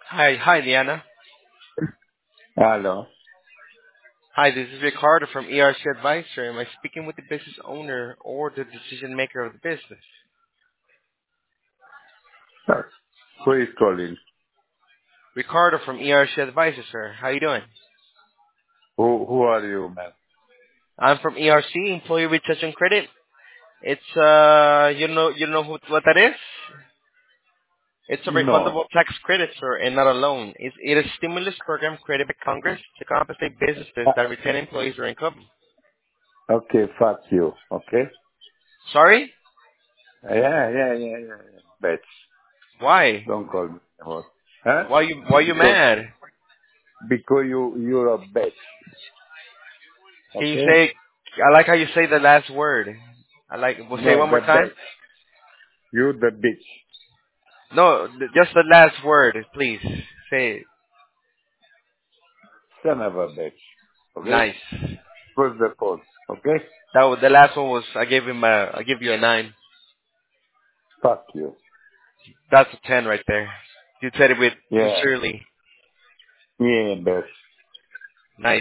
Hi, Diana. Hello. Hi, this is Ricardo from ERC Advisor. Am I speaking with the business owner or the decision maker of the business? Who is calling? Ricardo from ERC Advisor, sir. How you doing? Who are you, man? I'm from ERC, Employee Retention Credit. It's you know what that is? It's a No. refundable tax credit, sir, and not a loan. It is a stimulus program created by Congress to compensate businesses Uh, that retain employees during COVID. Okay, fuck you. Okay? Sorry? Yeah. Bitch. Why? Don't call me anymore. Huh? Why you Because mad? because you're a bitch. Can you Okay? say? I like how you say the last word. We'll say it No, one more the time. bitch. You the bitch. No, just the last word, please. Say it. Son of a bitch. Okay? Nice. Push the phone. Okay? The last one was I give you a 9. Fuck you. That's a 10 right there. You said it with Yeah. sincerely. Yeah, bitch. Nice.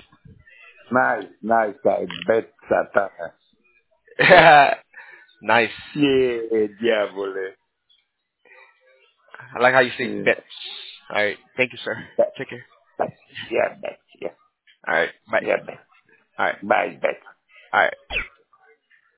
Nice guy. Bitch satana. Nice. Yeah, diavole. I like how you say Yeah. bet. All right. Thank you, sir. Bitch. Take care. Bitch. Yeah, bitch. Yeah. All right. Bye. Yeah, bitch. All right. Bye, bitch. All right.